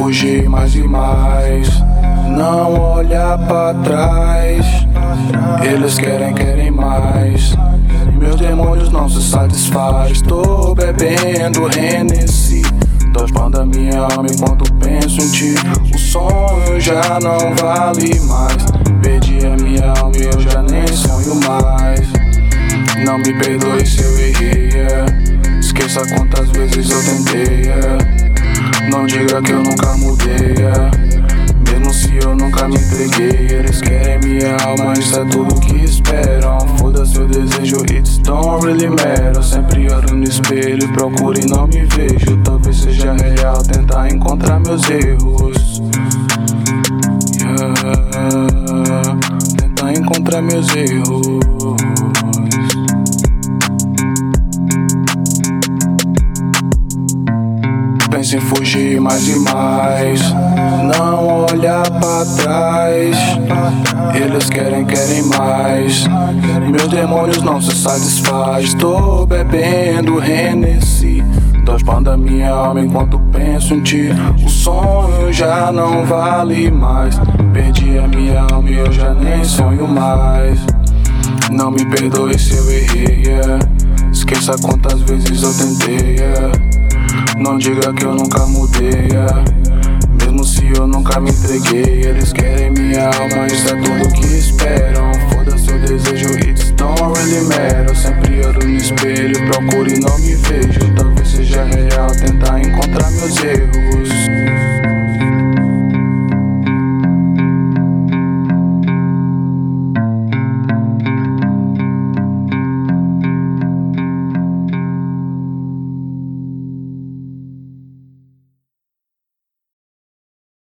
fugir mais e mais, não olhar pra trás. Eles querem mais, meus demônios não se satisfaz. Tô bebendo Hennessy, tospando a minha alma enquanto penso em ti. O sonho já não vale mais, perdi a minha alma e eu já nem sonho mais. Não me perdoe se eu errei, esqueça quantas vezes eu tentei, não diga que eu nunca mudei, mesmo se eu nunca me entreguei. Eles querem minha alma, isso é tudo que esperam. Foda-se o desejo, it's don't really matter. Sempre olho no espelho, procuro e não me vejo. Talvez seja real tentar encontrar meus erros, tentar encontrar meus erros. Penso em fugir mais e mais, não olhar pra trás. Eles querem mais, meus demônios não se satisfaz. Tô bebendo Hennessy, tospando a minha alma enquanto penso em ti. O sonho já não vale mais, perdi a minha alma e eu já nem sonho mais. Não me perdoe se eu errei, esqueça quantas vezes eu tentei, não diga que eu nunca mudei, mesmo se eu nunca me entreguei. Eles querem minha alma, isso é tudo que esperam. Foda-se o desejo, it's don't really matter. Sempre olho no espelho, procuro e não me vejo. Talvez seja real tentar encontrar meus erros.